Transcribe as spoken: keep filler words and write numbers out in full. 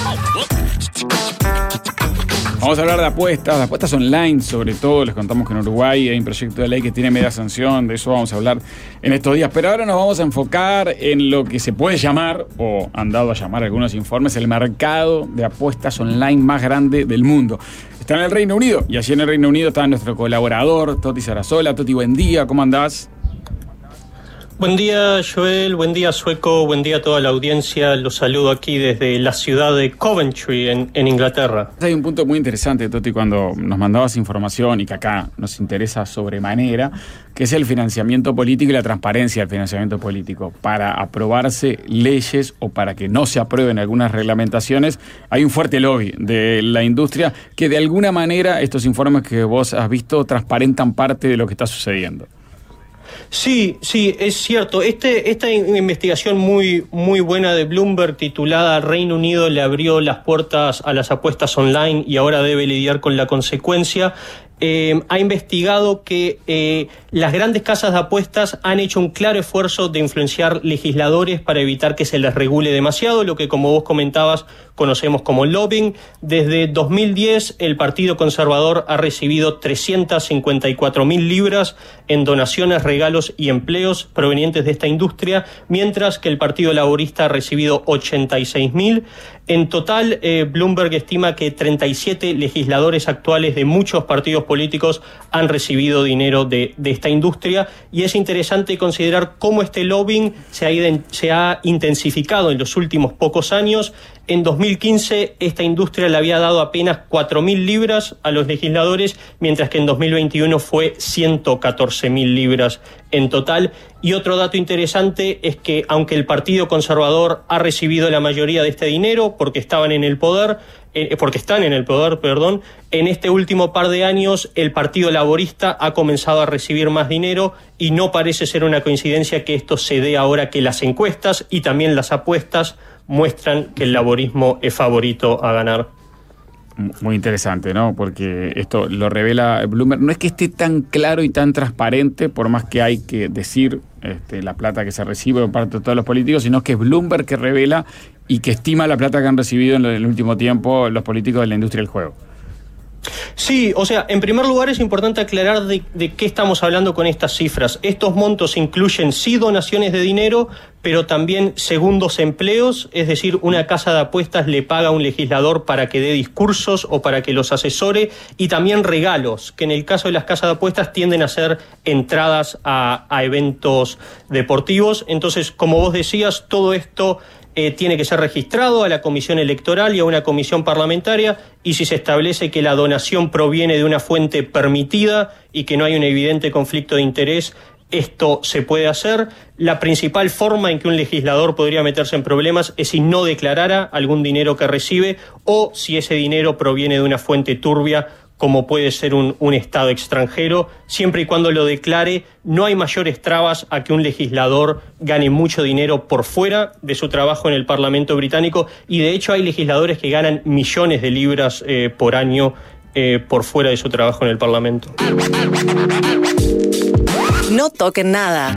Vamos a hablar de apuestas, de apuestas online sobre todo. Les contamos que en Uruguay hay un proyecto de ley que tiene media sanción, de eso vamos a hablar en estos días. Pero ahora nos vamos a enfocar en lo que se puede llamar, o han dado a llamar algunos informes, el mercado de apuestas online más grande del mundo. Está en el Reino Unido, y allí en el Reino Unido está nuestro colaborador, Toti Sarasola. Toti, buen día, ¿cómo andás? Buen día, Joel, buen día, Sueco, buen día a toda la audiencia. Los saludo aquí desde la ciudad de Coventry, en, en Inglaterra. Hay un punto muy interesante, Toti, cuando nos mandabas información y que acá nos interesa sobremanera, que es el financiamiento político y la transparencia del financiamiento político. Para aprobarse leyes o para que no se aprueben algunas reglamentaciones, hay un fuerte lobby de la industria que de alguna manera estos informes que vos has visto transparentan parte de lo que está sucediendo. Sí, sí, es cierto. Este, esta investigación muy, muy buena de Bloomberg titulada Reino Unido le abrió las puertas a las apuestas online y ahora debe lidiar con la consecuencia. Eh, ha investigado que eh, las grandes casas de apuestas han hecho un claro esfuerzo de influenciar legisladores para evitar que se les regule demasiado, lo que, como vos comentabas, conocemos como lobbying. Desde dos mil diez, el Partido Conservador ha recibido trescientas cincuenta y cuatro mil libras en donaciones, regalos y empleos provenientes de esta industria, mientras que el Partido Laborista ha recibido ochenta y seis mil. En total, eh, Bloomberg estima que treinta y siete legisladores actuales de muchos partidos políticos han recibido dinero de, de esta industria, y es interesante considerar cómo este lobbying se ha, se ha intensificado en los últimos pocos años. En dos mil quince, esta industria le había dado apenas cuatro mil libras a los legisladores, mientras que en dos mil veintiuno fue ciento catorce mil libras en total. Y otro dato interesante es que, aunque el Partido Conservador ha recibido la mayoría de este dinero porque estaban en el poder, eh, porque están en el poder, perdón, en este último par de años el Partido Laborista ha comenzado a recibir más dinero, y no parece ser una coincidencia que esto se dé ahora que las encuestas y también las apuestas muestran que el laborismo es favorito a ganar. Muy interesante, ¿no? Porque esto lo revela Bloomberg. No es que esté tan claro y tan transparente, por más que hay que decir este, la plata que se recibe por parte de todos los políticos, sino que es Bloomberg que revela y que estima la plata que han recibido en el último tiempo los políticos de la industria del juego. Sí, o sea, en primer lugar es importante aclarar de, de qué estamos hablando con estas cifras. Estos montos incluyen sí donaciones de dinero, pero también segundos empleos, es decir, una casa de apuestas le paga a un legislador para que dé discursos o para que los asesore, y también regalos, que en el caso de las casas de apuestas tienden a ser entradas a, a eventos deportivos. Entonces, como vos decías, todo esto Eh, tiene que ser registrado a la Comisión Electoral y a una comisión parlamentaria, y si se establece que la donación proviene de una fuente permitida y que no hay un evidente conflicto de interés, esto se puede hacer. La principal forma en que un legislador podría meterse en problemas es si no declarara algún dinero que recibe, o si ese dinero proviene de una fuente turbia, como puede ser un, un Estado extranjero. Siempre y cuando lo declare, no hay mayores trabas a que un legislador gane mucho dinero por fuera de su trabajo en el Parlamento británico, y de hecho hay legisladores que ganan millones de libras eh, por año eh, por fuera de su trabajo en el Parlamento. No toquen nada.